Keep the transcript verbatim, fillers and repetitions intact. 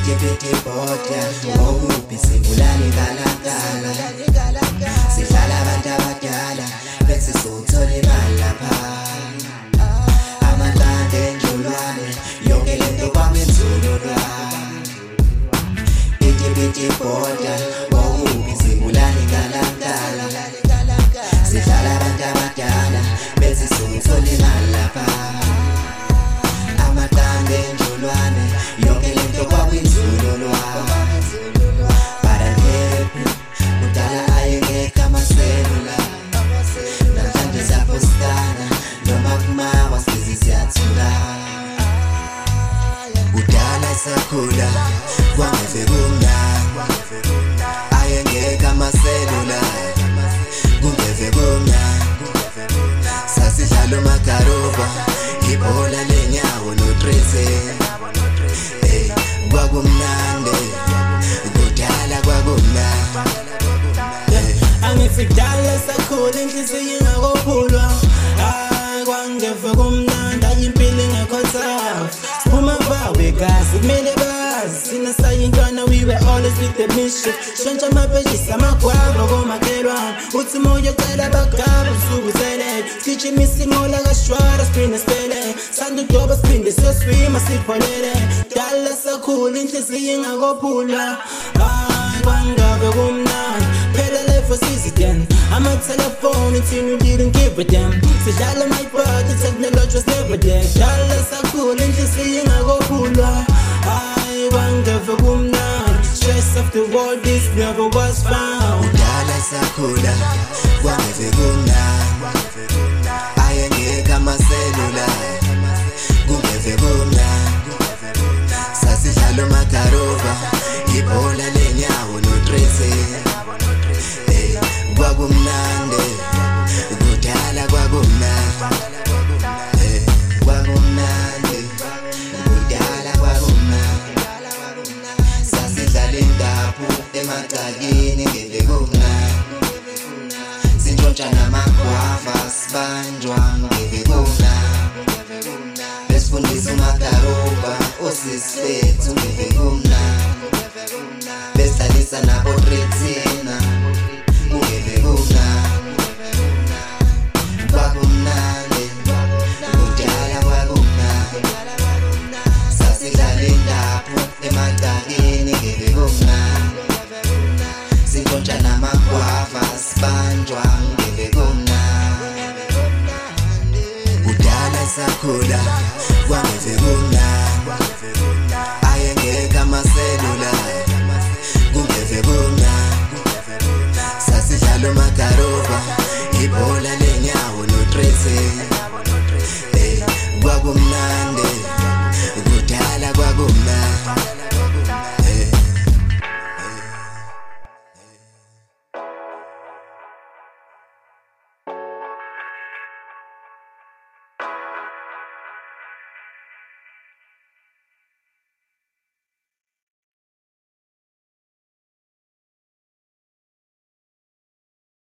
Ijipiti boda wawuphi sibulale kalakala sidlala abantu abadala bese sothola imali lapha amaqanda enjulwane yonke lento kwamenzululwa Ijipiti boda wawuphi sibulale kalakala sidlala abantu abadala bese sothola imali lapha amaqanda enjulwane yonke lento kwamenzululwa para happy udala ayengeka amaselula namhlanje sapostana noma kumawa sizi siyathula udala sakhula kwangeve kumnandi ayengeka amaselula kungeve kumnandi sasidlala uMagaroba ibhola lenyawo noTrese kwakumnandi kudala kwakumnandi angifidala sakhula inhliziyo ingakophulwa ah kwangeve kumnandi ayimpilo ingekho tough siphuma bawe gazi kumele bazi sina sayintwana we were always with the mission shontsha amapeshisi amagwava komakhelwane uthi moyo cela bagaba usuku sele sigijimisa inqola kashwara siphinde sipele sanda udoba siphinde siyoswima sipholele dala sakhula inhliziyo ingakophulwa ah kwangeve kumnandi phela life was easy then I'm a telephone until you didn't give a damn sidlala my part the technology was never there dala sakhula inhliziyo ingakophulwa ay kwangeve kumnandi stress of the world this never was found udala sakhula kwangeve kumnandi ayengeka amaselula kungeve kumnandi sasidlala uMagaroba ibhola lenyawo noTrese kwakumnandi kudala kwakumnandi kwakumnandi kudala kwakumnandi sasidlala indabu emagcakeni ngeve kumnandi sintshontsha namagwava sibanjwa ngeve kumnandi besifundisa uMagaroba osisi bethu ngeve kumnandi besidlalisa nabo Tretina kungeve kumnandi kwakumnandi kudala kwakumnandi sasidlala indabu emagcakeni ngeve kumnandi sintshontsha namagwava